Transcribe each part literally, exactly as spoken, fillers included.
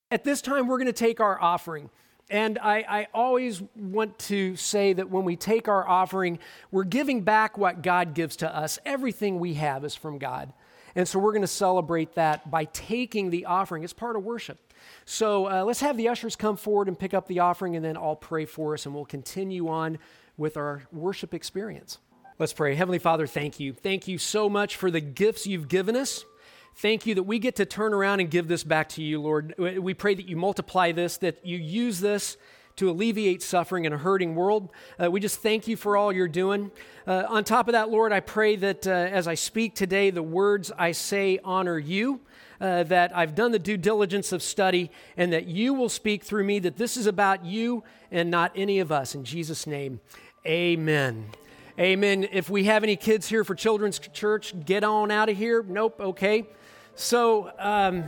At this time, we're going to take our offering. And I, I always want to say that when we take our offering, we're giving back what God gives to us. Everything we have is from God. And so we're going to celebrate that by taking the offering. It's part of worship. So uh, let's have the ushers come forward and pick up the offering, and then I'll pray for us, and we'll continue on with our worship experience. Let's pray. Heavenly Father, thank you. Thank you so much for the gifts you've given us. Thank you that we get to turn around and give this back to you, Lord. We pray that you multiply this, that you use this to alleviate suffering in a hurting world. Uh, we just thank you for all you're doing. Uh, on top of that, Lord, I pray that uh, as I speak today, the words I say honor you, uh, that I've done the due diligence of study, and that you will speak through me, that this is about you and not any of us. In Jesus' name, amen. Amen. If we have any kids here for Children's Church, get on out of here. Nope, okay. So, um,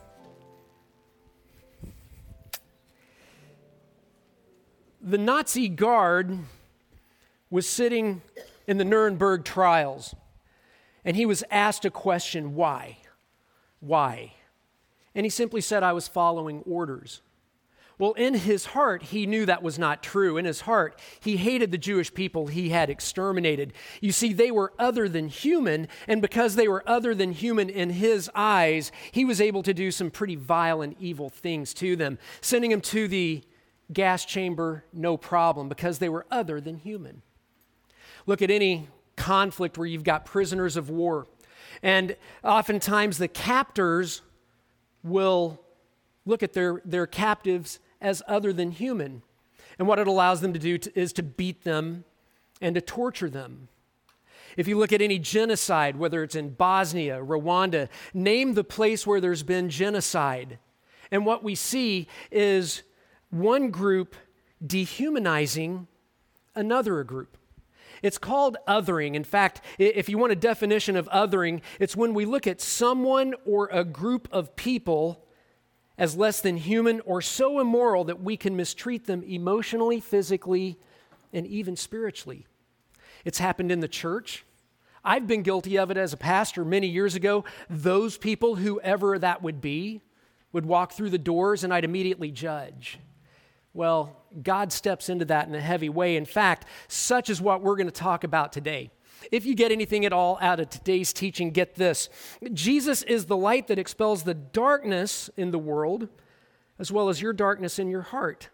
the Nazi guard was sitting in the Nuremberg trials, and he was asked a question, why? Why? And he simply said, I was following orders. Well, in his heart, he knew that was not true. In his heart, he hated the Jewish people he had exterminated. You see, they were other than human, and because they were other than human in his eyes, he was able to do some pretty vile and evil things to them, sending them to the gas chamber, no problem, because they were other than human. Look at any conflict where you've got prisoners of war, and oftentimes the captors will look at their, their captives as other than human. And what it allows them to do to, is to beat them and to torture them. If you look at any genocide, whether it's in Bosnia, Rwanda, name the place where there's been genocide. And what we see is one group dehumanizing another group. It's called othering. In fact, if you want a definition of othering, it's when we look at someone or a group of people as less than human or so immoral that we can mistreat them emotionally, physically, and even spiritually. It's happened in the church. I've been guilty of it as a pastor many years ago. Those people, whoever that would be, would walk through the doors and I'd immediately judge. Well, God steps into that in a heavy way. In fact, such is what we're going to talk about today. If you get anything at all out of today's teaching, get this. Jesus is the light that expels the darkness in the world, as well as your darkness in your heart.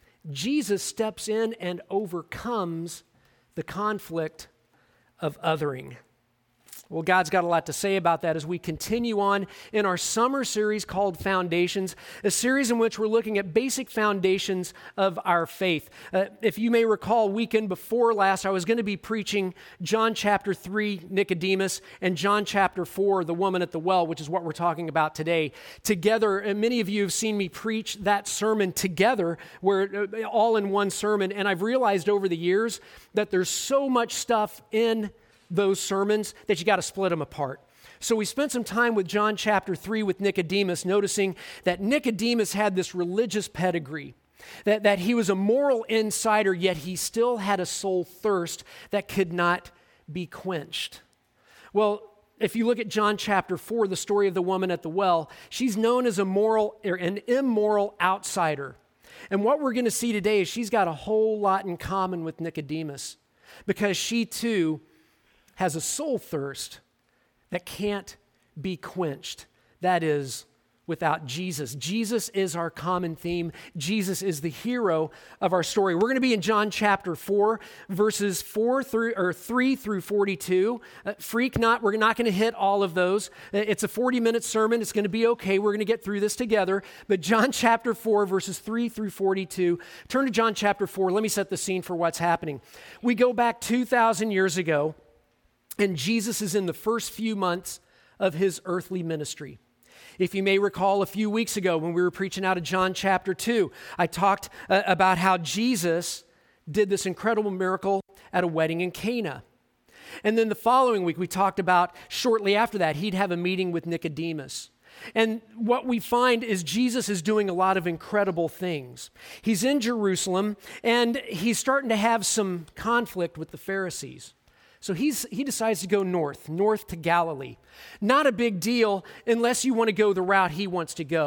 Jesus steps in and overcomes the conflict of othering. Well, God's got a lot to say about that as we continue on in our summer series called Foundations, a series in which we're looking at basic foundations of our faith. Uh, if you may recall, weekend before last, I was going to be preaching John chapter three, Nicodemus, and John chapter four, the woman at the well, which is what we're talking about today. Together, and many of you have seen me preach that sermon together, where uh, all in one sermon, and I've realized over the years that there's so much stuff in those sermons that you got to split them apart. So we spent some time with John chapter three with Nicodemus, noticing that Nicodemus had this religious pedigree, that, that he was a moral insider, yet he still had a soul thirst that could not be quenched. Well, if you look at John chapter four, the story of the woman at the well, she's known as a moral or an immoral outsider. And what we're going to see today is she's got a whole lot in common with Nicodemus, because she too has a soul thirst that can't be quenched. That is, without Jesus. Jesus is our common theme. Jesus is the hero of our story. We're going to be in John chapter four, verses four through or three through forty-two. Uh, freak not, we're not going to hit all of those. It's a forty-minute sermon. It's going to be okay. We're going to get through this together. But John chapter four, verses three through forty-two. Turn to John chapter four. Let me set the scene for what's happening. We go back two thousand years ago, and Jesus is in the first few months of his earthly ministry. If you may recall, a few weeks ago when we were preaching out of John chapter two, I talked uh, about how Jesus did this incredible miracle at a wedding in Cana. And then the following week, we talked about shortly after that, he'd have a meeting with Nicodemus. And what we find is Jesus is doing a lot of incredible things. He's in Jerusalem, and he's starting to have some conflict with the Pharisees. So he's, he decides to go north, north to Galilee. Not a big deal unless you want to go the route he wants to go.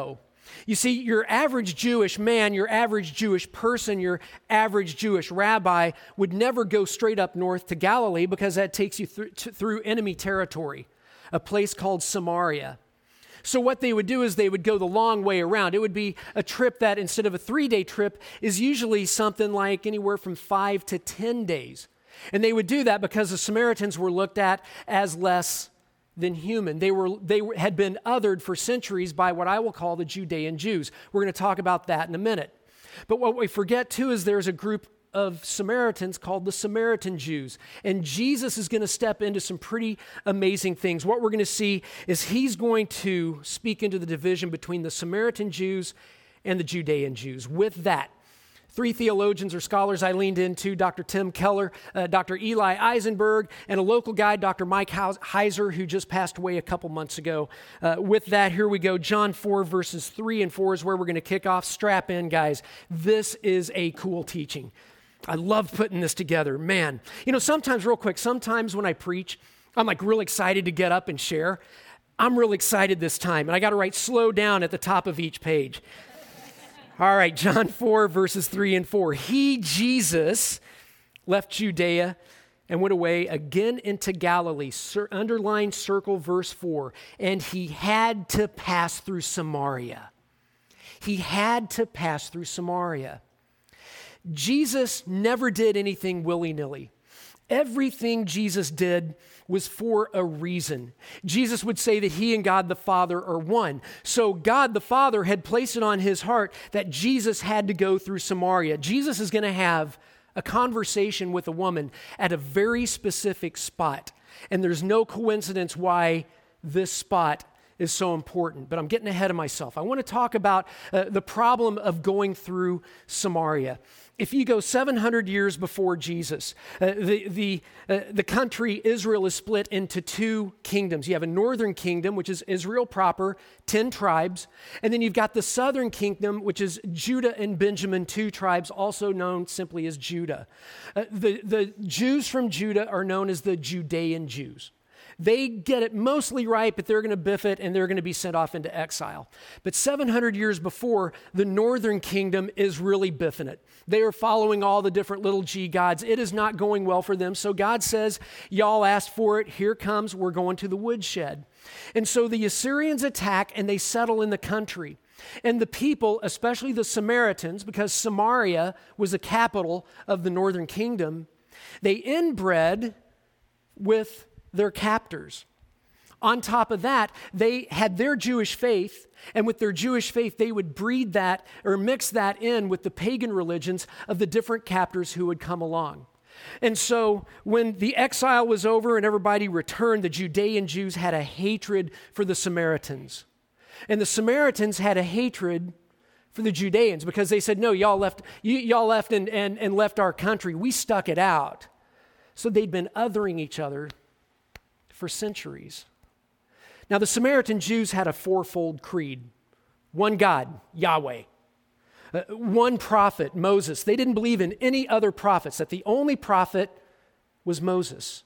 You see, your average Jewish man, your average Jewish person, your average Jewish rabbi would never go straight up north to Galilee because that takes you through, to, through enemy territory, a place called Samaria. So what they would do is they would go the long way around. It would be a trip that instead of a three-day trip is usually something like anywhere from five to ten days. And they would do that because the Samaritans were looked at as less than human. They were they were, had been othered for centuries by what I will call the Judean Jews. We're going to talk about that in a minute. But what we forget too is there's a group of Samaritans called the Samaritan Jews. And Jesus is going to step into some pretty amazing things. What we're going to see is he's going to speak into the division between the Samaritan Jews and the Judean Jews. With that, three theologians or scholars I leaned into, Doctor Tim Keller, uh, Doctor Eli Eisenberg, and a local guy, Doctor Mike Heiser, who just passed away a couple months ago. Uh, with that, here we go. John four, verses three and four is where we're going to kick off. Strap in, guys. This is a cool teaching. I love putting this together. Man, you know, sometimes, real quick, sometimes when I preach, I'm like real excited to get up and share. I'm real excited this time, and I got to write slow down at the top of each page. All right, John four, verses three and four. He, Jesus, left Judea and went away again into Galilee. Cir- underline, circle, verse four. And he had to pass through Samaria. He had to pass through Samaria. Jesus never did anything willy-nilly. Everything Jesus did was for a reason. Jesus would say that he and God the Father are one. So God the Father had placed it on his heart that Jesus had to go through Samaria. Jesus is going to have a conversation with a woman at a very specific spot. And there's no coincidence why this spot is so important. But I'm getting ahead of myself. I want to talk about uh, the problem of going through Samaria. If you go seven hundred years before Jesus, uh, the, the, uh, the country Israel is split into two kingdoms. You have a northern kingdom, which is Israel proper, ten tribes. And then you've got the southern kingdom, which is Judah and Benjamin, two tribes, also known simply as Judah. Uh, the, the Jews from Judah are known as the Judean Jews. They get it mostly right, but they're going to biff it and they're going to be sent off into exile. But seven hundred years before, the northern kingdom is really biffing it. They are following all the different little g gods. It is not going well for them. So God says, y'all asked for it. Here comes. We're going to the woodshed. And so the Assyrians attack and they settle in the country. And the people, especially the Samaritans, because Samaria was the capital of the northern kingdom, they inbred with their captors. On top of that, they had their Jewish faith, and with their Jewish faith, they would breed that or mix that in with the pagan religions of the different captors who would come along. And so when the exile was over and everybody returned, the Judean Jews had a hatred for the Samaritans. And the Samaritans had a hatred for the Judeans because they said, no, y'all left, y- y'all left and, and, and left our country. We stuck it out. So they'd been othering each other for centuries. Now, the Samaritan Jews had a fourfold creed. One God, Yahweh. Uh, one prophet, Moses. They didn't believe in any other prophets, that the only prophet was Moses.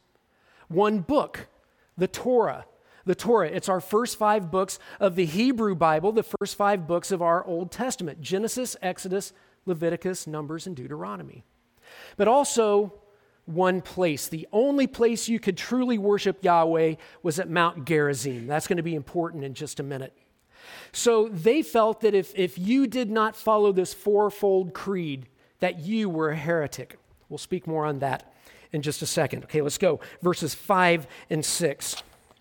One book, the Torah. The Torah, it's our first five books of the Hebrew Bible, the first five books of our Old Testament. Genesis, Exodus, Leviticus, Numbers, and Deuteronomy. But also one place. The only place you could truly worship Yahweh was at Mount Gerizim. That's going to be important in just a minute. So they felt that if, if you did not follow this fourfold creed, that you were a heretic. We'll speak more on that in just a second. Okay, let's go. Verses five and six.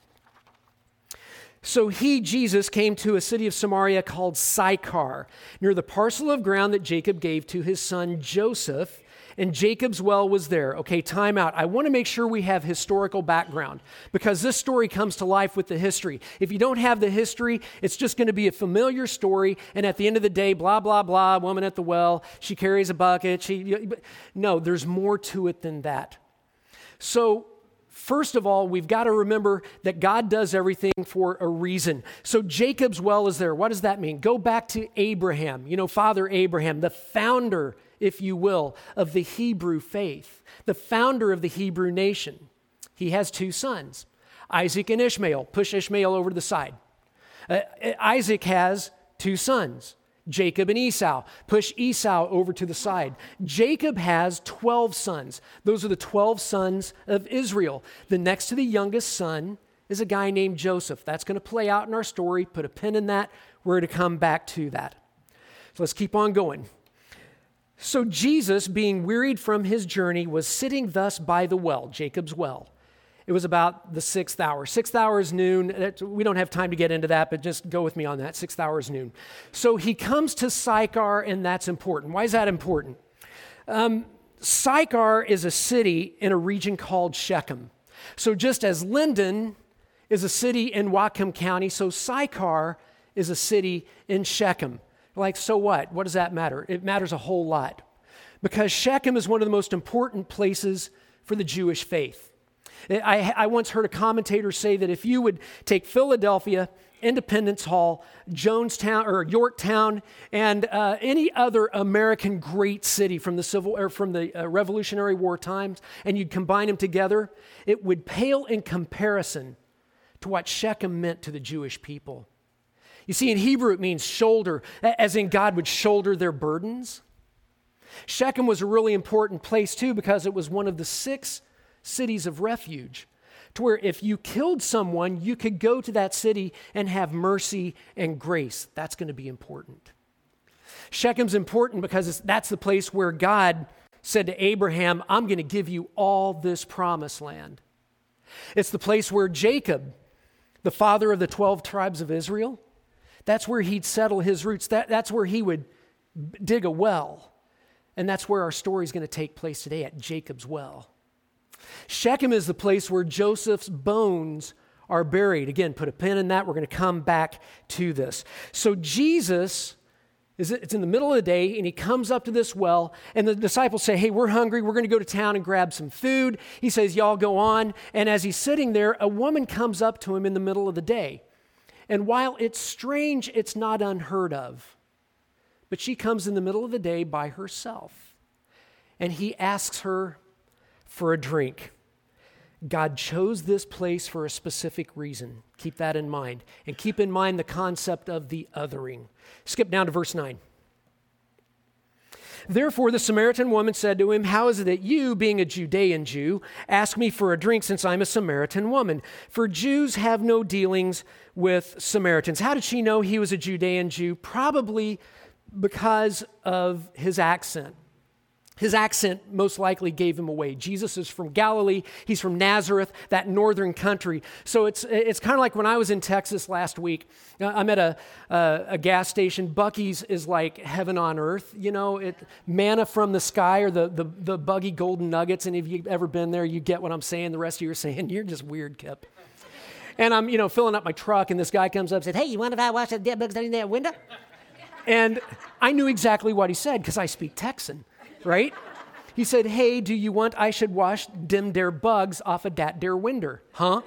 So he, Jesus, came to a city of Samaria called Sychar, near the parcel of ground that Jacob gave to his son Joseph, and Jacob's well was there. Okay, time out. I want to make sure we have historical background because this story comes to life with the history. If you don't have the history, it's just going to be a familiar story, and at the end of the day, blah, blah, blah, woman at the well, she carries a bucket. She, no, there's more to it than that. So first of all, we've got to remember that God does everything for a reason. So Jacob's well is there. What does that mean? Go back to Abraham, you know, Father Abraham, the founder, if you will, of the Hebrew faith, the founder of the Hebrew nation. He has two sons, Isaac and Ishmael. Push Ishmael over to the side. Uh, Isaac has two sons, Jacob and Esau. Push Esau over to the side. Jacob has twelve sons. Those are the twelve sons of Israel. The next to the youngest son is a guy named Joseph. That's going to play out in our story. Put a pin in that. We're going to come back to that. So let's keep on going. So Jesus, being wearied from his journey, was sitting thus by the well, Jacob's well. It was about the sixth hour. Sixth hour is noon. We don't have time to get into that, but just go with me on that. Sixth hour is noon. So he comes to Sychar, and that's important. Why is that important? Um, Sychar is a city in a region called Shechem. So just as Linden is a city in Whatcom County, so Sychar is a city in Shechem. Like, so what? What does that matter? It matters a whole lot. Because Shechem is one of the most important places for the Jewish faith. I, I once heard a commentator say that if you would take Philadelphia, Independence Hall, Jonestown or Yorktown, and uh, any other American great city from the Civil or from the uh, Revolutionary War times, and you'd combine them together, it would pale in comparison to what Shechem meant to the Jewish people. You see, in Hebrew it means shoulder, as in God would shoulder their burdens. Shechem was a really important place too because it was one of the six cities of refuge, to where if you killed someone, you could go to that city and have mercy and grace. That's going to be important. Shechem's important because it's, that's the place where God said to Abraham, I'm going to give you all this promised land. It's the place where Jacob, the father of the twelve tribes of Israel, that's where he'd settle his roots. That, that's where he would dig a well. And that's where our story is going to take place today, at Jacob's well. Shechem is the place where Joseph's bones are buried. Again, put a pin in that. We're going to come back to this. So Jesus, is it's in the middle of the day, and he comes up to this well, and the disciples say, hey, we're hungry. We're going to go to town and grab some food. He says, y'all go on. And as he's sitting there, a woman comes up to him in the middle of the day. And while it's strange, it's not unheard of. But she comes in the middle of the day by herself. And he asks her for a drink. God chose this place for a specific reason. Keep that in mind. And keep in mind the concept of the othering. Skip down to verse nine. Therefore, the Samaritan woman said to him, how is it that you, being a Judean Jew, ask me for a drink since I'm a Samaritan woman? For Jews have no dealings with Samaritans. How did she know he was a Judean Jew? Probably because of his accent. His accent most likely gave him away. Jesus is from Galilee. He's from Nazareth, that northern country. So it's it's kind of like when I was in Texas last week. I'm at a, a, a gas station. Buc-ee's is like heaven on earth. You know, it manna from the sky, or the, the, the buggy golden nuggets. And if you've ever been there, you get what I'm saying. The rest of you are saying, you're just weird, Kip. And I'm, you know, filling up my truck, and this guy comes up and said, hey, you want if I watch the dead bugs down in that window? And I knew exactly what he said because I speak Texan. Right? He said, hey, do you want I should wash dem der bugs off of dat der winder? Huh?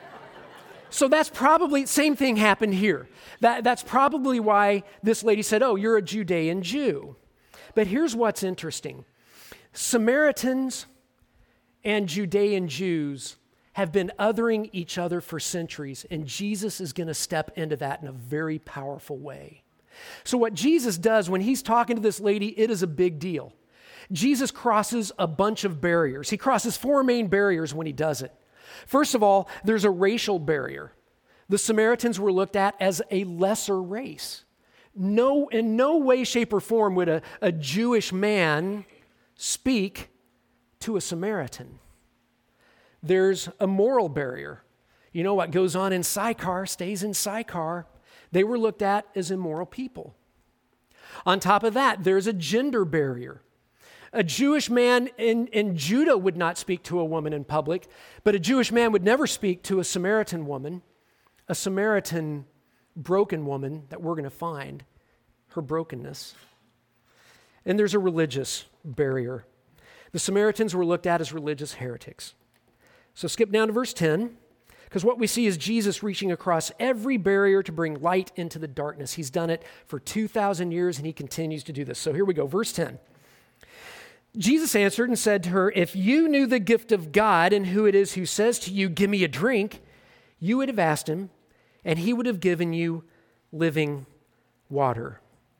So that's probably, same thing happened here. That, that's probably why this lady said, oh, you're a Judean Jew. But here's what's interesting. Samaritans and Judean Jews have been othering each other for centuries, and Jesus is going to step into that in a very powerful way. So what Jesus does when he's talking to this lady, it is a big deal. Jesus crosses a bunch of barriers. He crosses four main barriers when he does it. First of all, there's a racial barrier. The Samaritans were looked at as a lesser race. No, in no way, shape, or form would a, a Jewish man speak to a Samaritan. There's a moral barrier. You know what goes on in Sychar stays in Sychar. They were looked at as immoral people. On top of that, there's a gender barrier. A Jewish man in, in Judah would not speak to a woman in public, but a Jewish man would never speak to a Samaritan woman, a Samaritan broken woman that we're going to find, her brokenness. And there's a religious barrier. The Samaritans were looked at as religious heretics. So skip down to verse ten, because what we see is Jesus reaching across every barrier to bring light into the darkness. He's done it for two thousand years, and he continues to do this. So here we go, verse ten. Jesus answered and said to her, if you knew the gift of God and who it is who says to you, give me a drink, you would have asked him, and he would have given you living water.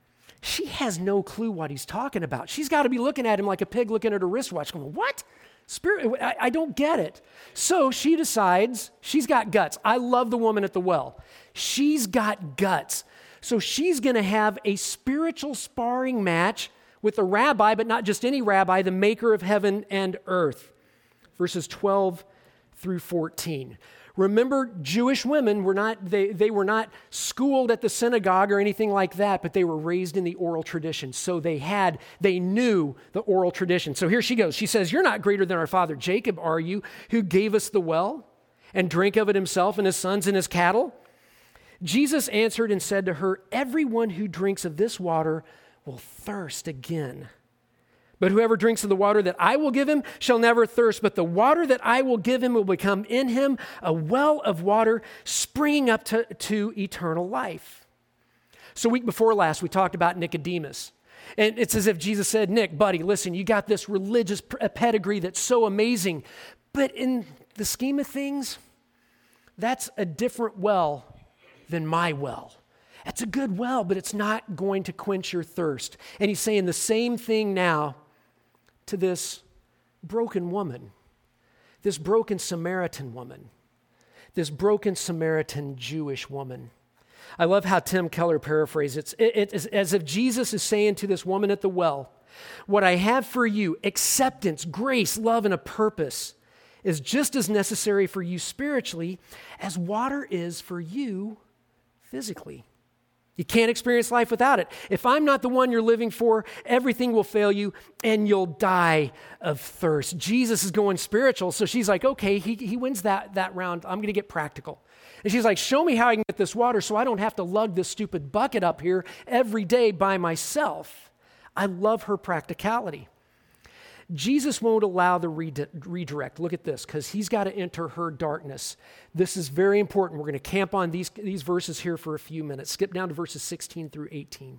She has no clue what he's talking about. She's got to be looking at him like a pig looking at a wristwatch going, what? Spirit, I, I don't get it. So she decides she's got guts. I love the woman at the well. She's got guts. So she's going to have a spiritual sparring match with a rabbi, but not just any rabbi, the maker of heaven and earth. Verses twelve through fourteen. Remember, Jewish women were not, they, they were not schooled at the synagogue or anything like that, but they were raised in the oral tradition. So they had, they knew the oral tradition. So here she goes. She says, you're not greater than our father Jacob, are you, who gave us the well and drank of it himself and his sons and his cattle? Jesus answered and said to her, everyone who drinks of this water will thirst again. But whoever drinks of the water that I will give him shall never thirst, but the water that I will give him will become in him a well of water springing up to, to eternal life. So week before last, we talked about Nicodemus. And it's as if Jesus said, Nick, buddy, listen, you got this religious pedigree that's so amazing. But in the scheme of things, that's a different well than my well. It's a good well, but it's not going to quench your thirst. And he's saying the same thing now to this broken woman, this broken Samaritan woman, this broken Samaritan Jewish woman. I love how Tim Keller paraphrases it. It is as if Jesus is saying to this woman at the well, what I have for you, acceptance, grace, love, and a purpose, is just as necessary for you spiritually as water is for you physically. You can't experience life without it. If I'm not the one you're living for, everything will fail you and you'll die of thirst. Jesus is going spiritual, so she's like, okay, he, he wins that, that round. I'm going to get practical. And she's like, show me how I can get this water so I don't have to lug this stupid bucket up here every day by myself. I love her practicality. Jesus won't allow the redi- redirect. Look at this, because he's got to enter her darkness. This is very important. We're going to camp on these, these verses here for a few minutes. Skip down to verses sixteen through eighteen.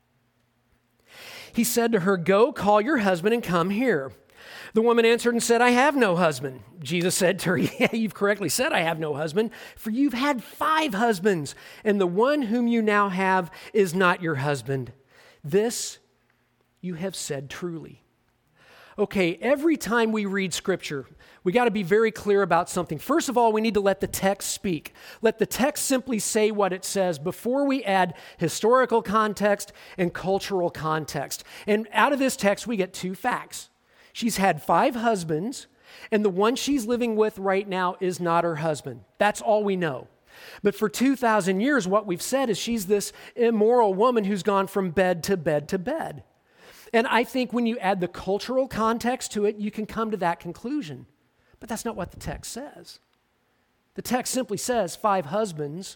He said to her, go, call your husband and come here. The woman answered and said, I have no husband. Jesus said to her, yeah, you've correctly said I have no husband, for you've had five husbands, and the one whom you now have is not your husband. This you have said truly. Okay, every time we read Scripture, we got to be very clear about something. First of all, we need to let the text speak. Let the text simply say what it says before we add historical context and cultural context. And out of this text, we get two facts. She's had five husbands, and the one she's living with right now is not her husband. That's all we know. But for two thousand years, what we've said is she's this immoral woman who's gone from bed to bed to bed. And I think when you add the cultural context to it, you can come to that conclusion. But that's not what the text says. The text simply says five husbands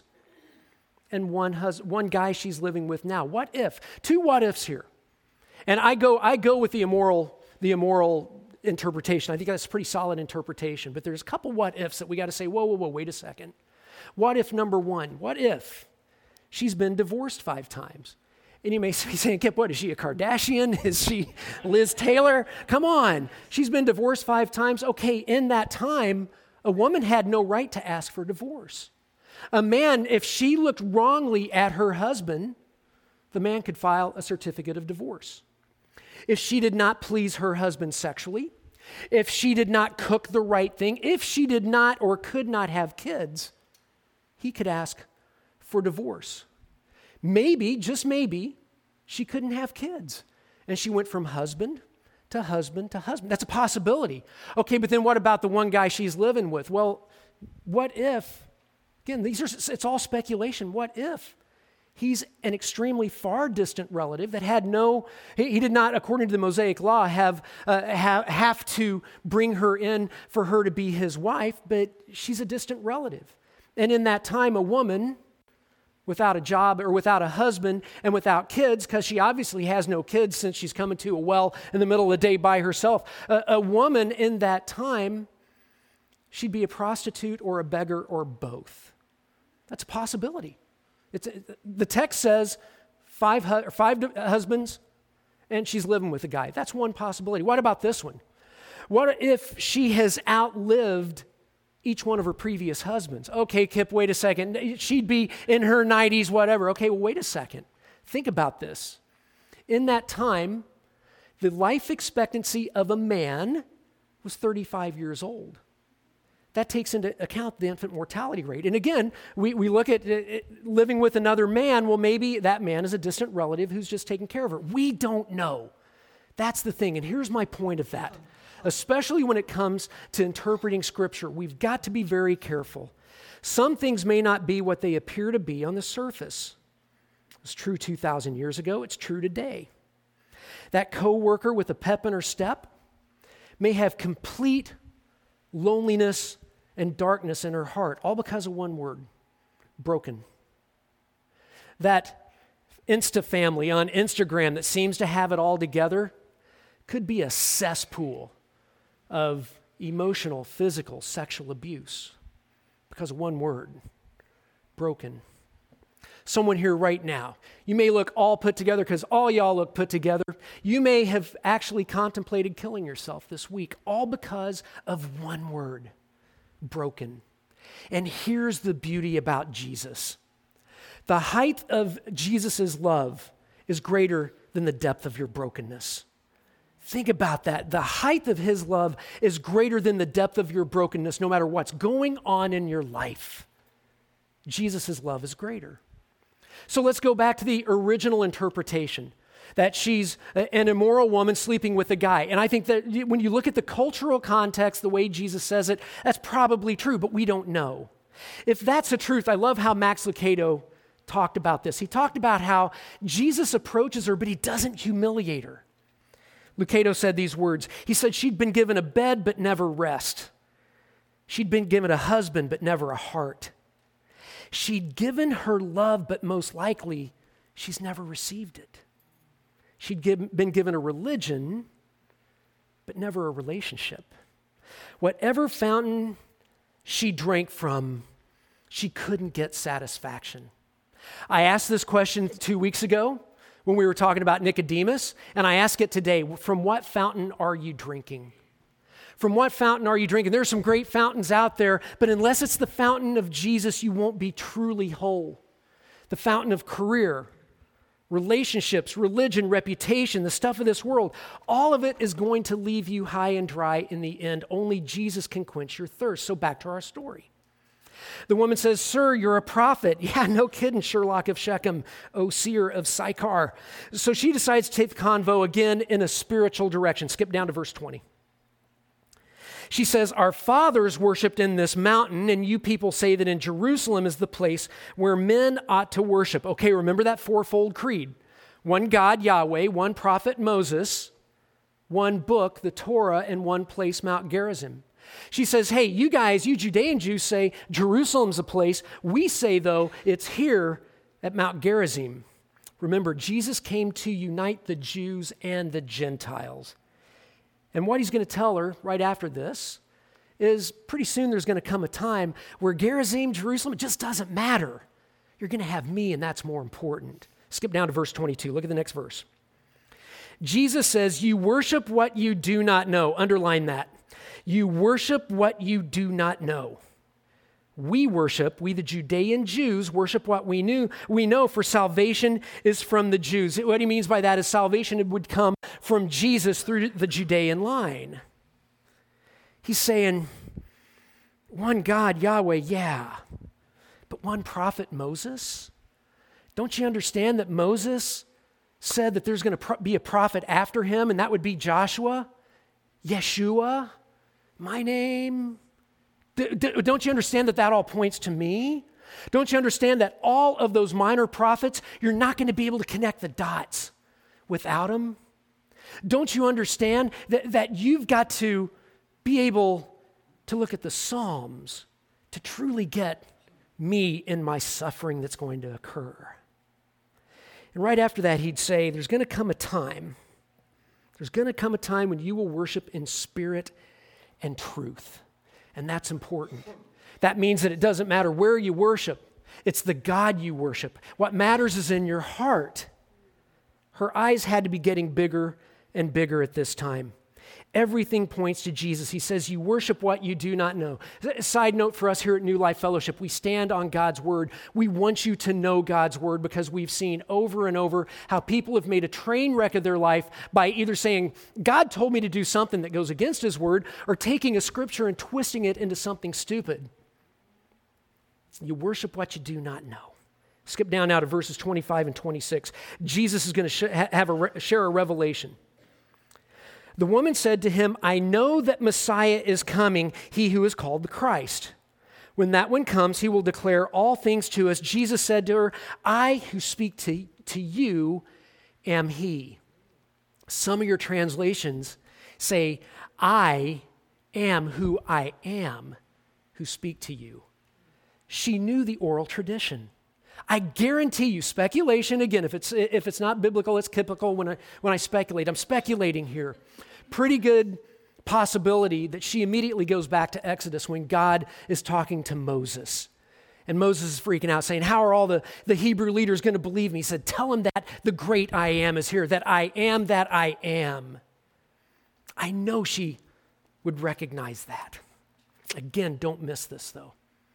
and one hus- one guy she's living with now. What if? Two what ifs here. And I go I go with the immoral the immoral interpretation. I think that's a pretty solid interpretation. But there's a couple what ifs that we got to say, whoa, whoa, whoa, wait a second. What if number one? What if she's been divorced five times? And you may be saying, Kip, what, is she a Kardashian? Is she Liz Taylor? Come on. She's been divorced five times. Okay, in that time, a woman had no right to ask for divorce. A man, if she looked wrongly at her husband, the man could file a certificate of divorce. If she did not please her husband sexually, if she did not cook the right thing, if she did not or could not have kids, he could ask for divorce. Maybe, just maybe, she couldn't have kids. And she went from husband to husband to husband. That's a possibility. Okay, but then what about the one guy she's living with? Well, what if, again, these are it's all speculation. What if he's an extremely far distant relative that had no, he, he did not, according to the Mosaic law, have, uh, have, have to bring her in for her to be his wife, but she's a distant relative. And in that time, a woman without a job or without a husband and without kids, because she obviously has no kids since she's coming to a well in the middle of the day by herself. A, a woman in that time, she'd be a prostitute or a beggar or both. That's a possibility. It's, the text says five, hu- five husbands and she's living with a guy. That's one possibility. What about this one? What if she has outlived each one of her previous husbands? Okay, Kip, wait a second. She'd be in her nineties, whatever. Okay, well, wait a second. Think about this. In that time, the life expectancy of a man was thirty-five years old. That takes into account the infant mortality rate. And again, we, we look at it, living with another man. Well, maybe that man is a distant relative who's just taking care of her. We don't know. That's the thing. And here's my point of that. Especially when it comes to interpreting Scripture, we've got to be very careful. Some things may not be what they appear to be on the surface. It was true two thousand years ago. It's true today. That coworker with a pep in her step may have complete loneliness and darkness in her heart, all because of one word, broken. That Insta family on Instagram that seems to have it all together could be a cesspool of emotional, physical, sexual abuse because of one word, broken. Someone here right now, you may look all put together because all y'all look put together. You may have actually contemplated killing yourself this week, all because of one word, broken. And here's the beauty about Jesus. The height of Jesus' love is greater than the depth of your brokenness. Think about that. The height of his love is greater than the depth of your brokenness, no matter what's going on in your life. Jesus' love is greater. So let's go back to the original interpretation, that she's an immoral woman sleeping with a guy. And I think that when you look at the cultural context, the way Jesus says it, that's probably true, but we don't know. If that's the truth, I love how Max Lucado talked about this. He talked about how Jesus approaches her, but he doesn't humiliate her. Lucado said these words. He said she'd been given a bed, but never rest. She'd been given a husband, but never a heart. She'd given her love, but most likely she's never received it. She'd give, been given a religion, but never a relationship. Whatever fountain she drank from, she couldn't get satisfaction. I asked this question two weeks ago when we were talking about Nicodemus, and I ask it today. From what fountain are you drinking? From what fountain are you drinking? There are some great fountains out there, but unless it's the fountain of Jesus, you won't be truly whole. The fountain of career, relationships, religion, reputation, the stuff of this world, all of it is going to leave you high and dry in the end. Only Jesus can quench your thirst. So back to our story. The woman says, "Sir, you're a prophet." Yeah, no kidding, Sherlock of Shechem, O seer of Sychar. So she decides to take the convo again in a spiritual direction. Skip down to verse twenty. She says, "Our fathers worshiped in this mountain, and you people say that in Jerusalem is the place where men ought to worship." Okay, remember that fourfold creed. One God, Yahweh, one prophet, Moses, one book, the Torah, and one place, Mount Gerizim. She says, hey, you guys, you Judean Jews say Jerusalem's a place. We say, though, it's here at Mount Gerizim. Remember, Jesus came to unite the Jews and the Gentiles. And what he's going to tell her right after this is pretty soon there's going to come a time where Gerizim, Jerusalem, it just doesn't matter. You're going to have me, and that's more important. Skip down to verse twenty-two. Look at the next verse. Jesus says, you worship what you do not know. Underline that. You worship what you do not know. We worship, we the Judean Jews worship what we knew. We know for salvation is from the Jews. What he means by that is salvation would come from Jesus through the Judean line. He's saying, one God, Yahweh, yeah, but one prophet, Moses? Don't you understand that Moses said that there's going to be a prophet after him, and that would be Joshua, Yeshua, my name? Don't you understand that that all points to me? Don't you understand that all of those minor prophets, you're not going to be able to connect the dots without them? Don't you understand that, that you've got to be able to look at the Psalms to truly get me in my suffering that's going to occur? And right after that, he'd say, there's going to come a time, there's going to come a time when you will worship in spirit and truth. And that's important. That means that it doesn't matter where you worship. It's the God you worship. What matters is in your heart. Her eyes had to be getting bigger and bigger at this time. Everything points to Jesus. He says, you worship what you do not know. Side note for us here at New Life Fellowship, we stand on God's word. We want you to know God's word because we've seen over and over how people have made a train wreck of their life by either saying, God told me to do something that goes against his word, or taking a scripture and twisting it into something stupid. You worship what you do not know. Skip down now to verses twenty-five and twenty-six. Jesus is going to sh- have a re- share a revelation. The woman said to him, I know that Messiah is coming, he who is called the Christ. When that one comes, he will declare all things to us. Jesus said to her, I who speak to, to you am he. Some of your translations say, I am who I am who speak to you. She knew the oral tradition. I guarantee you, speculation, again, if it's if it's not biblical, it's typical when I when I speculate. I'm speculating here. Pretty good possibility that she immediately goes back to Exodus when God is talking to Moses. And Moses is freaking out, saying, how are all the, the Hebrew leaders going to believe me? He said, tell them that the great I am is here, that I am that I am. I know she would recognize that. Again, don't miss this, though.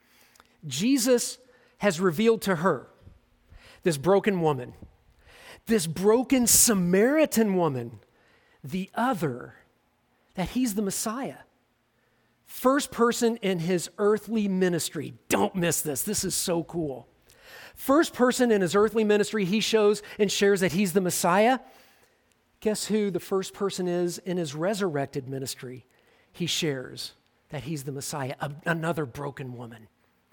Jesus has revealed to her, this broken woman, this broken Samaritan woman, the other, that he's the Messiah. First person in his earthly ministry. Don't miss this. This is so cool. First person in his earthly ministry, he shows and shares that he's the Messiah. Guess who the first person is in his resurrected ministry? He shares that he's the Messiah, a, another broken woman.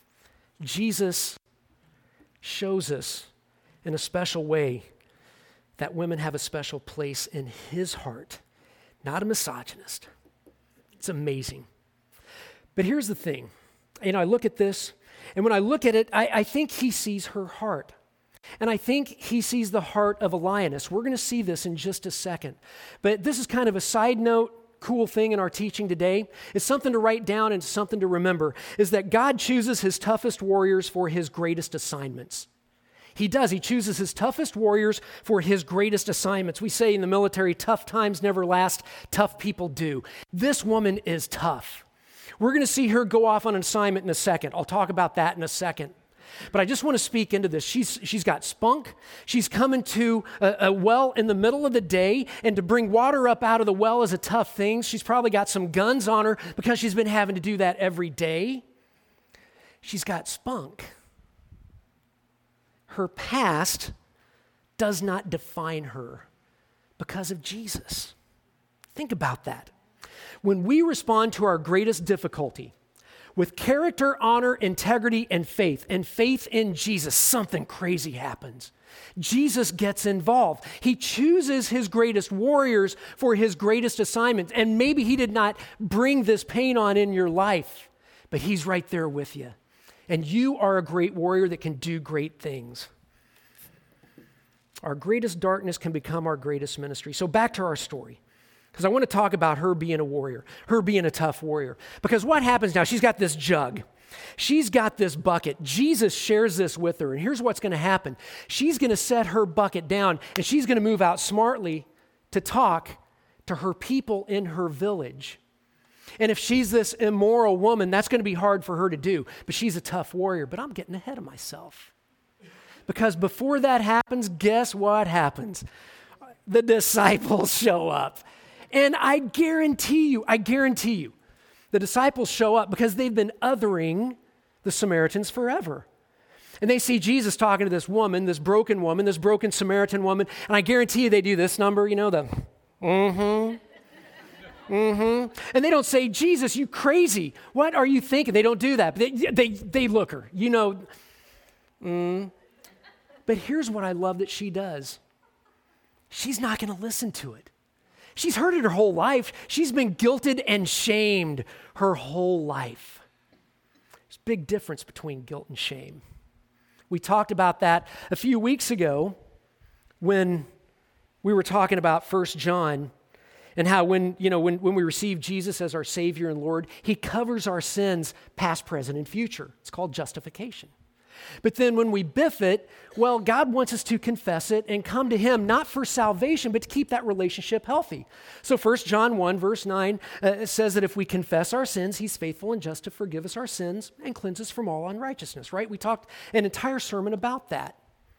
Jesus shows us in a special way that women have a special place in his heart, not a misogynist. It's amazing. But here's the thing. You know, I look at this, and when I look at it, I, I think he sees her heart. And I think he sees the heart of a lioness. We're going to see this in just a second. But this is kind of a side note, cool thing in our teaching today. It's something to write down and something to remember, is that God chooses his toughest warriors for his greatest assignments. He does. He chooses his toughest warriors for his greatest assignments. We say in the military, tough times never last, tough people do. This woman is tough. We're going to see her go off on an assignment in a second. I'll talk about that in a second. But I just want to speak into this. She's, she's got spunk. She's coming to a, a well in the middle of the day, and to bring water up out of the well is a tough thing. She's probably got some guns on her because she's been having to do that every day. She's got spunk. Her past does not define her because of Jesus. Think about that. When we respond to our greatest difficulty with character, honor, integrity, and faith, and faith in Jesus, something crazy happens. Jesus gets involved. He chooses his greatest warriors for his greatest assignments. And maybe he did not bring this pain on in your life, but he's right there with you. And you are a great warrior that can do great things. Our greatest darkness can become our greatest ministry. So back to our story. Because I want to talk about her being a warrior, her being a tough warrior. Because what happens now, she's got this jug. She's got this bucket. Jesus shares this with her. And here's what's going to happen. She's going to set her bucket down, and she's going to move out smartly to talk to her people in her village. And if she's this immoral woman, that's going to be hard for her to do. But she's a tough warrior. But I'm getting ahead of myself. Because before that happens, guess what happens? The disciples show up. And I guarantee you, I guarantee you, the disciples show up because they've been othering the Samaritans forever. And they see Jesus talking to this woman, this broken woman, this broken Samaritan woman, and I guarantee you they do this number, you know, the mm-hmm, mm-hmm. And they don't say, Jesus, you crazy. What are you thinking? They don't do that. But they, they, they look her, you know. Mm. But here's what I love that she does. She's not going to listen to it. She's heard it her whole life. She's been guilted and shamed her whole life. There's a big difference between guilt and shame. We talked about that a few weeks ago when we were talking about First John and how when, you know, when, when we receive Jesus as our Savior and Lord, he covers our sins past, present, and future. It's called justification. But then when we biff it, well, God wants us to confess it and come to him, not for salvation, but to keep that relationship healthy. So First John one, verse nine, uh, says that if we confess our sins, he's faithful and just to forgive us our sins and cleanse us from all unrighteousness, right? We talked an entire sermon about that.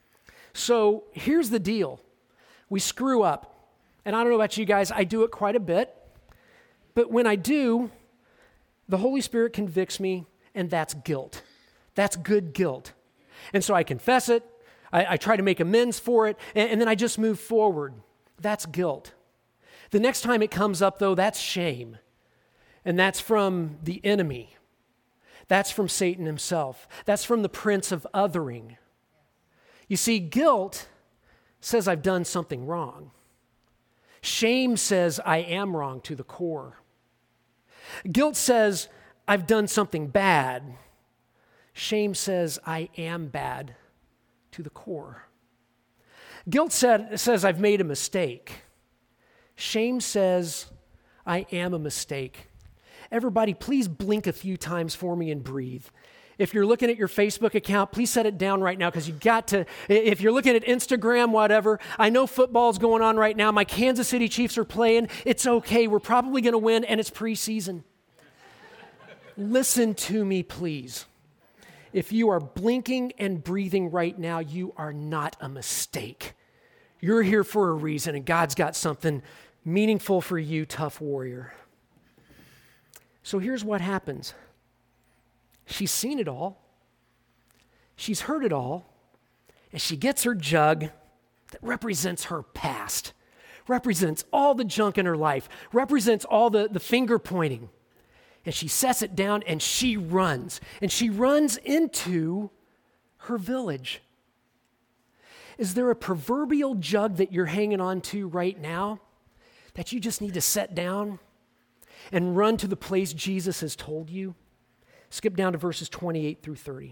So here's the deal. We screw up. And I don't know about you guys, I do it quite a bit. But when I do, the Holy Spirit convicts me, and that's guilt. That's good guilt. And so I confess it, I, I try to make amends for it, and, and then I just move forward. That's guilt. The next time it comes up, though, that's shame. And that's from the enemy. That's from Satan himself. That's from the prince of othering. You see, guilt says I've done something wrong. Shame says I am wrong to the core. Guilt says I've done something bad. Shame says I am bad to the core. Guilt said, says I've made a mistake. Shame says I am a mistake. Everybody, please blink a few times for me and breathe. If you're looking at your Facebook account, please set it down right now because you got to, if you're looking at Instagram, whatever, I know football's going on right now. My Kansas City Chiefs are playing. It's okay. We're probably going to win, and it's preseason. Listen to me, please. If you are blinking and breathing right now, you are not a mistake. You're here for a reason, and God's got something meaningful for you, tough warrior. So here's what happens. She's seen it all. She's heard it all. And she gets her jug that represents her past, represents all the junk in her life, represents all the, the finger pointing. And she sets it down and she runs. And she runs into her village. Is there a proverbial jug that you're hanging on to right now that you just need to set down and run to the place Jesus has told you? Skip down to verses twenty-eight through thirty.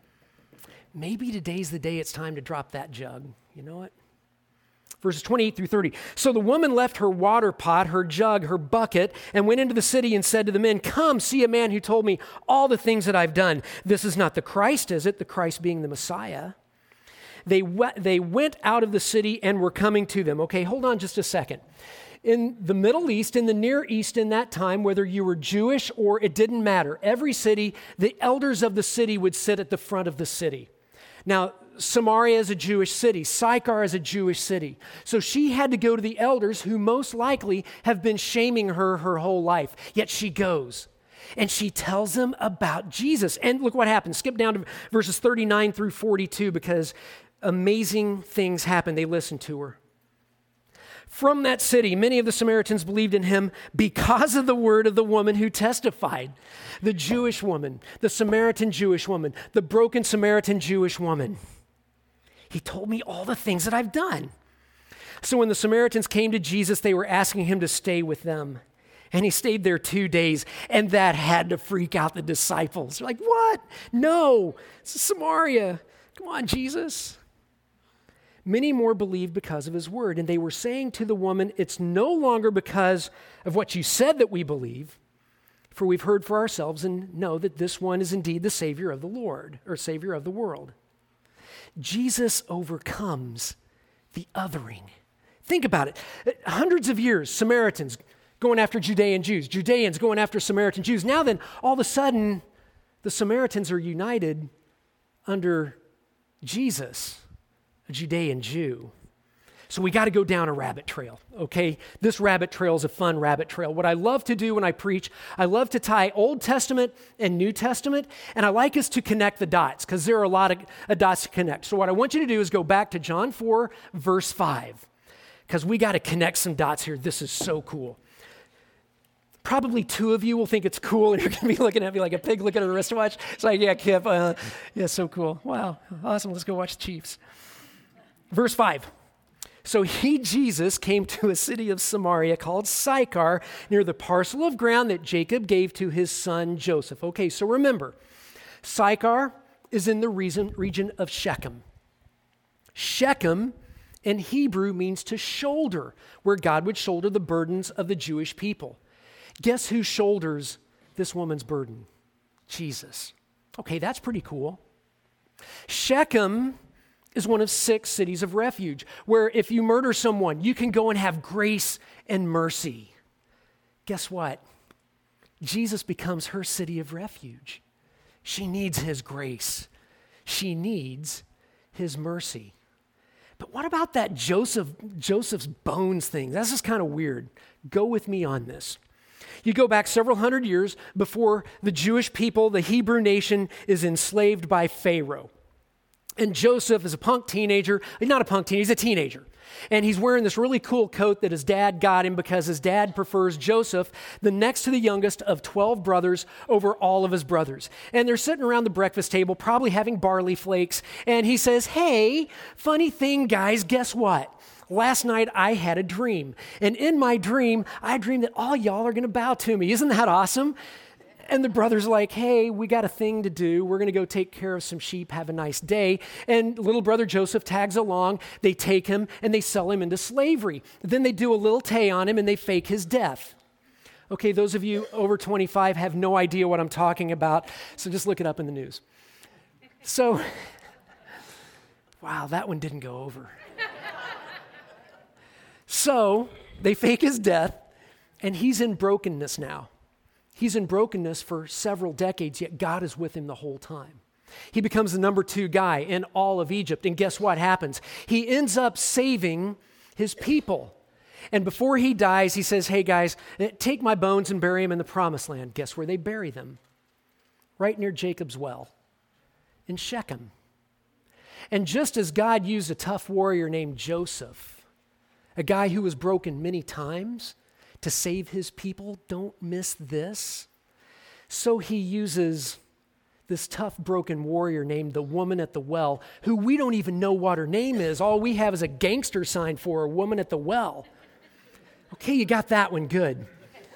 Maybe today's the day it's time to drop that jug. You know what? Verses twenty-eight through thirty. So the woman left her water pot, her jug, her bucket, and went into the city and said to the men, "Come, see a man who told me all the things that I've done. This is not the Christ, is it? The Christ being the Messiah." They, we- they went out of the city and were coming to them. Okay, hold on just a second. In the Middle East, in the Near East in that time, whether you were Jewish or it didn't matter, every city, the elders of the city would sit at the front of the city. Now, Samaria is a Jewish city. Sychar is a Jewish city. So she had to go to the elders who most likely have been shaming her her whole life. Yet she goes and she tells them about Jesus. And look what happens. Skip down to verses thirty-nine through forty-two because amazing things happen. They listen to her. From that city, many of the Samaritans believed in him because of the word of the woman who testified. The Jewish woman, the Samaritan Jewish woman, the broken Samaritan Jewish woman. He told me all the things that I've done. So when the Samaritans came to Jesus, they were asking him to stay with them. And he stayed there two days, and that had to freak out the disciples. They're like, what? No, it's Samaria. Come on, Jesus. Many more believed because of his word, and they were saying to the woman, "It's no longer because of what you said that we believe, for we've heard for ourselves and know that this one is indeed the Savior of the Lord, or Savior of the world." Jesus overcomes the othering. Think about it. Hundreds of years, Samaritans going after Judean Jews, Judeans going after Samaritan Jews. Now then, all of a sudden, the Samaritans are united under Jesus, a Judean Jew. So we got to go down a rabbit trail, okay? This rabbit trail is a fun rabbit trail. What I love to do when I preach, I love to tie Old Testament and New Testament, and I like us to connect the dots because there are a lot of uh, dots to connect. So what I want you to do is go back to John four, verse five, because we got to connect some dots here. This is so cool. Probably two of you will think it's cool, and you're going to be looking at me like a pig looking at a wristwatch. It's like, yeah, Kip, uh, yeah, so cool. Wow, awesome. Let's go watch the Chiefs. Verse five. So he, Jesus, came to a city of Samaria called Sychar, near the parcel of ground that Jacob gave to his son Joseph. Okay, so remember, Sychar is in the region, region of Shechem. Shechem in Hebrew means to shoulder, where God would shoulder the burdens of the Jewish people. Guess who shoulders this woman's burden? Jesus. Okay, that's pretty cool. Shechem is one of six cities of refuge, where if you murder someone, you can go and have grace and mercy. Guess what? Jesus becomes her city of refuge. She needs his grace. She needs his mercy. But what about that Joseph, Joseph's bones thing? That's just kind of weird. Go with me on this. You go back several hundred years before the Jewish people, the Hebrew nation, is enslaved by Pharaoh. And Joseph is a punk teenager. He's not a punk teenager, he's a teenager. And he's wearing this really cool coat that his dad got him because his dad prefers Joseph, the next to the youngest of twelve brothers, over all of his brothers. And they're sitting around the breakfast table, probably having barley flakes. And he says, hey, funny thing, guys, guess what? Last night I had a dream. And in my dream, I dreamed that all y'all are going to bow to me. Isn't that awesome? And the brother's like, hey, we got a thing to do. We're going to go take care of some sheep. Have a nice day. And little brother Joseph tags along. They take him and they sell him into slavery. Then they do a little tay on him and they fake his death. Okay, those of you over twenty-five have no idea what I'm talking about, so just look it up in the news. So, wow, that one didn't go over. So, they fake his death, and he's in brokenness now. He's in brokenness for several decades, yet God is with him the whole time. He becomes the number two guy in all of Egypt, and guess what happens? He ends up saving his people. And before he dies, he says, hey guys, take my bones and bury them in the promised land. Guess where they bury them? Right near Jacob's well, in Shechem. And just as God used a tough warrior named Joseph, a guy who was broken many times, to save his people, don't miss this. So he uses this tough, broken warrior named the woman at the well, who we don't even know what her name is. All we have is a gangster sign for her, woman at the well. Okay, you got that one good.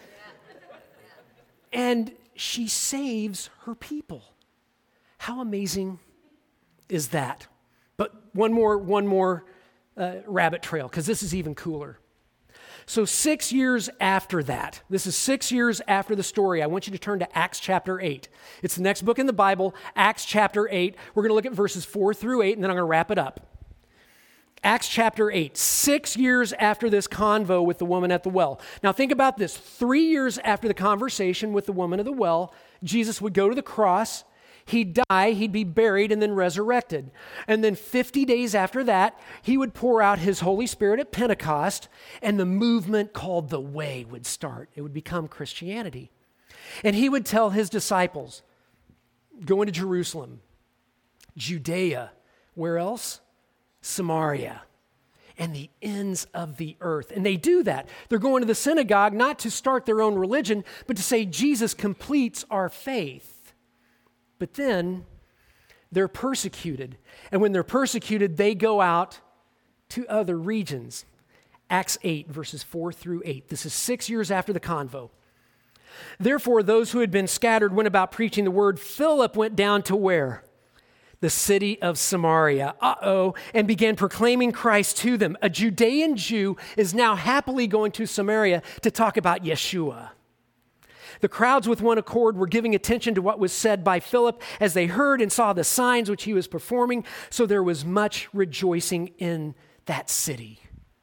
And she saves her people. How amazing is that? But one more, one more uh, rabbit trail, because this is even cooler. So six years after that, this is six years after the story, I want you to turn to Acts chapter eight. It's the next book in the Bible, Acts chapter eight. We're going to look at verses four through eight, and then I'm going to wrap it up. Acts chapter eight, six years after this convo with the woman at the well. Now think about this. Three years after the conversation with the woman at the well, Jesus would go to the cross. He'd die, he'd be buried, and then resurrected. And then fifty days after that, he would pour out his Holy Spirit at Pentecost, and the movement called the Way would start. It would become Christianity. And he would tell his disciples, go into Jerusalem, Judea, where else? Samaria, and the ends of the earth. And they do that. They're going to the synagogue not to start their own religion, but to say Jesus completes our faith. But then they're persecuted. And when they're persecuted, they go out to other regions. Acts eight, verses four through eight. This is six years after the convo. Therefore, those who had been scattered went about preaching the word. Philip went down to where? The city of Samaria. Uh-oh. And began proclaiming Christ to them. A Judean Jew is now happily going to Samaria to talk about Yeshua. The crowds with one accord were giving attention to what was said by Philip as they heard and saw the signs which he was performing. So there was much rejoicing in that city.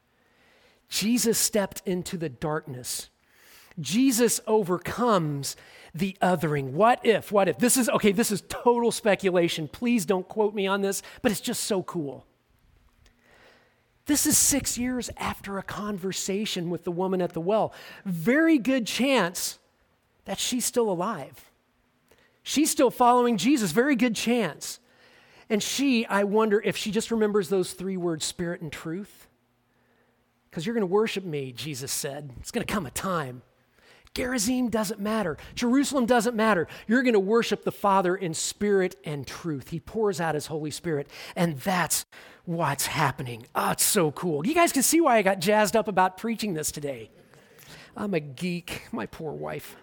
Jesus stepped into the darkness. Jesus overcomes the othering. What if, what if? This is, okay, this is total speculation. Please don't quote me on this, but it's just so cool. This is six years after a conversation with the woman at the well. Very good chance that she's still alive. She's still following Jesus. Very good chance. And she, I wonder if she just remembers those three words, spirit and truth. Because you're going to worship me, Jesus said. It's going to come a time. Gerizim doesn't matter. Jerusalem doesn't matter. You're going to worship the Father in spirit and truth. He pours out his Holy Spirit, and that's what's happening. Oh, it's so cool. You guys can see why I got jazzed up about preaching this today. I'm a geek. My poor wife.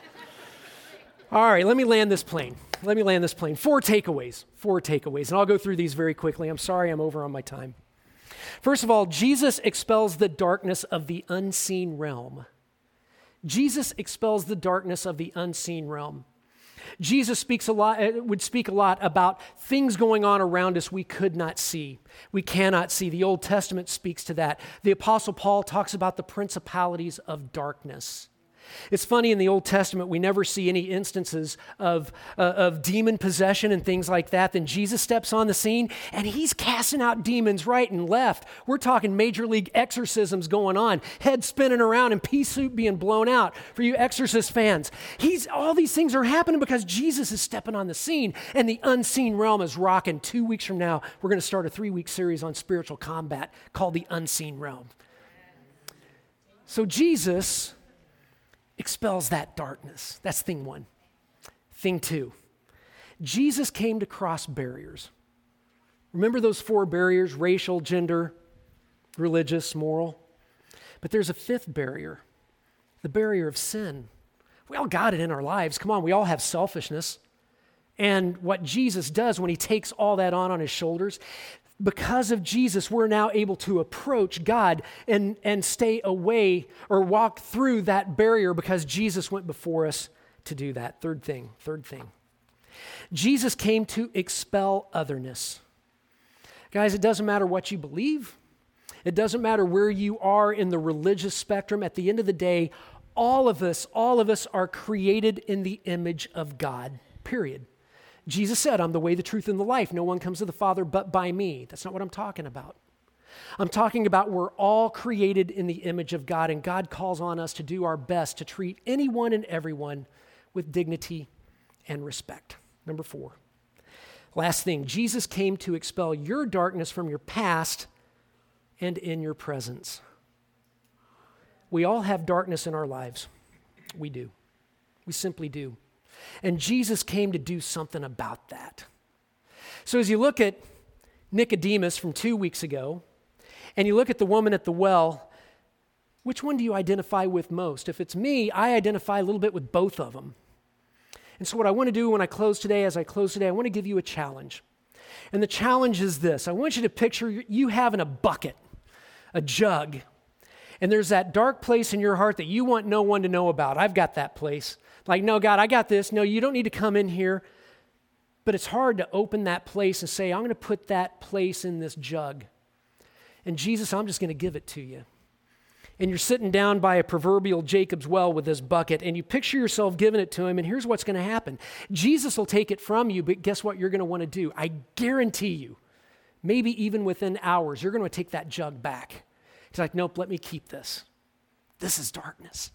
All right, let me land this plane. Let me land this plane. Four takeaways. Four takeaways. And I'll go through these very quickly. I'm sorry I'm over on my time. First of all, Jesus expels the darkness of the unseen realm. Jesus expels the darkness of the unseen realm. Jesus speaks a lot, uh, would speak a lot about things going on around us we could not see, we cannot see. The Old Testament speaks to that. The Apostle Paul talks about the principalities of darkness. It's funny, in the Old Testament, we never see any instances of, uh, of demon possession and things like that. Then Jesus steps on the scene, and he's casting out demons right and left. We're talking major league exorcisms going on, head spinning around and pea soup being blown out for you Exorcist fans. He's, all these things are happening because Jesus is stepping on the scene, and the unseen realm is rocking. Two weeks from now, we're going to start a three-week series on spiritual combat called The Unseen Realm. So Jesus expels that darkness. That's thing one. Thing two, Jesus came to cross barriers. Remember those four barriers: racial, gender, religious, moral? But there's a fifth barrier, the barrier of sin. We all got it in our lives. Come on, we all have selfishness. And what Jesus does when he takes all that on on his shoulders, because of Jesus, we're now able to approach God and, and stay away or walk through that barrier because Jesus went before us to do that. Third thing, third thing. Jesus came to expel otherness. Guys, it doesn't matter what you believe. It doesn't matter where you are in the religious spectrum. At the end of the day, all of us, all of us are created in the image of God, period. Jesus said, I'm the way, the truth, and the life. No one comes to the Father but by me. That's not what I'm talking about. I'm talking about we're all created in the image of God, and God calls on us to do our best to treat anyone and everyone with dignity and respect. Number four. Last thing, Jesus came to expel your darkness from your past and in your presence. We all have darkness in our lives. We do. We simply do. And Jesus came to do something about that. So as you look at Nicodemus from two weeks ago, and you look at the woman at the well, which one do you identify with most? If it's me, I identify a little bit with both of them. And so what I want to do when I close today, as I close today, I want to give you a challenge. And the challenge is this. I want you to picture you having a bucket, a jug, and there's that dark place in your heart that you want no one to know about. I've got that place. Like, no, God, I got this. No, you don't need to come in here. But it's hard to open that place and say, I'm going to put that place in this jug. And Jesus, I'm just going to give it to you. And you're sitting down by a proverbial Jacob's well with this bucket, and you picture yourself giving it to him, and here's what's going to happen. Jesus will take it from you, but guess what you're going to want to do? I guarantee you, maybe even within hours, you're going to take that jug back. He's like, nope, let me keep this. This is darkness.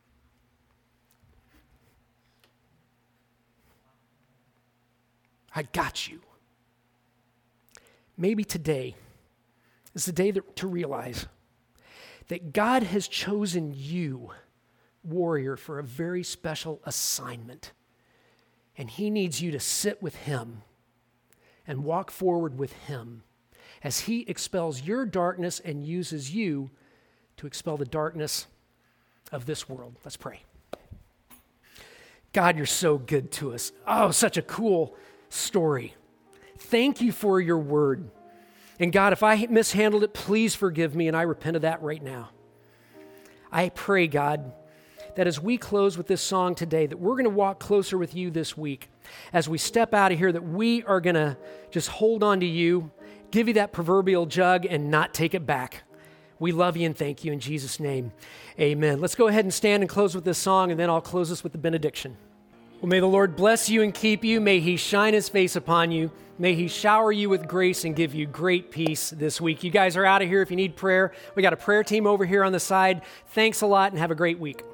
I got you. Maybe today is the day that, to realize that God has chosen you, warrior, for a very special assignment. And he needs you to sit with him and walk forward with him as he expels your darkness and uses you to expel the darkness of this world. Let's pray. God, you're so good to us. Oh, such a cool story. Thank you for your word. And God, if I mishandled it, please forgive me, and I repent of that right now. I pray, God, that as we close with this song today, that we're going to walk closer with you this week. As we step out of here, that we are going to just hold on to you, give you that proverbial jug, and not take it back. We love you and thank you in Jesus' name. Amen. Let's go ahead and stand and close with this song, and then I'll close us with the benediction. Well, may the Lord bless you and keep you. May he shine his face upon you. May he shower you with grace and give you great peace this week. You guys are out of here if you need prayer. We got a prayer team over here on the side. Thanks a lot and have a great week.